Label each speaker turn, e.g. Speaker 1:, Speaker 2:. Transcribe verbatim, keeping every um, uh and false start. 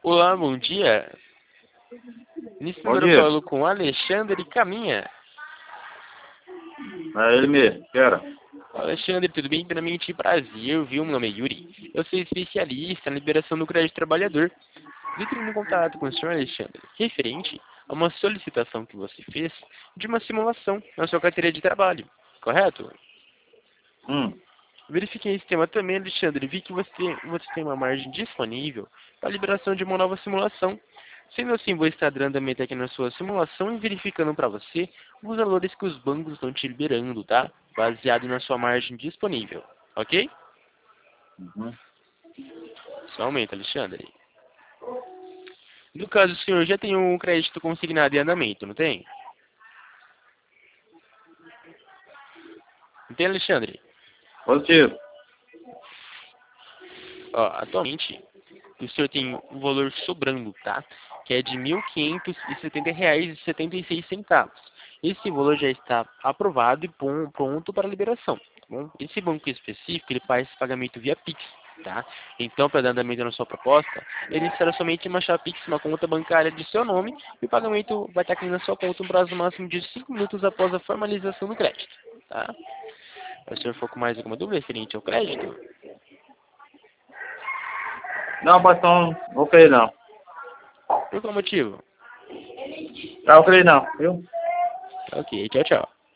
Speaker 1: Olá, bom dia. Nesse
Speaker 2: Bom
Speaker 1: número eu
Speaker 2: dia.
Speaker 1: falo com Alexandre Caminha.
Speaker 2: É ele mesmo, quero.
Speaker 1: Alexandre, tudo bem? Primeiramente, prazer, viu? Meu nome é Yuri. Eu sou especialista na liberação do crédito trabalhador. Entrando em contato com o senhor Alexandre, referente a uma solicitação que você fez de uma simulação na sua carteira de trabalho, correto?
Speaker 2: Hum.
Speaker 1: Verifiquei esse tema também, Alexandre. Vi que você, você tem uma margem disponível para a liberação de uma nova simulação. Sendo assim, vou estar dando andamento aqui na sua simulação e verificando para você os valores que os bancos estão te liberando, tá? Baseado na sua margem disponível, ok?
Speaker 2: Uhum.
Speaker 1: Só aumenta, Alexandre. No caso, o senhor já tem um crédito consignado em andamento, não tem? Não tem, Alexandre?
Speaker 2: Positivo.
Speaker 1: Ó, atualmente, o senhor tem um valor sobrando, tá? Que é de mil quinhentos e setenta reais e setenta e seis centavos. Esse valor já está aprovado e pon- pronto para liberação, tá bom? Esse banco específico, ele faz esse pagamento via Pix, tá? Então, para dar andamento na sua proposta, ele será somente uma chave Pix, uma conta bancária de seu nome, e o pagamento vai estar caindo na sua conta um prazo máximo de cinco minutos após a formalização do crédito, tá? Se o senhor for com mais alguma dúvida referente ao crédito,
Speaker 2: Não, mas então, não creio não.
Speaker 1: por qual motivo?
Speaker 2: Não, creio não, viu?
Speaker 1: Ok, tchau, tchau.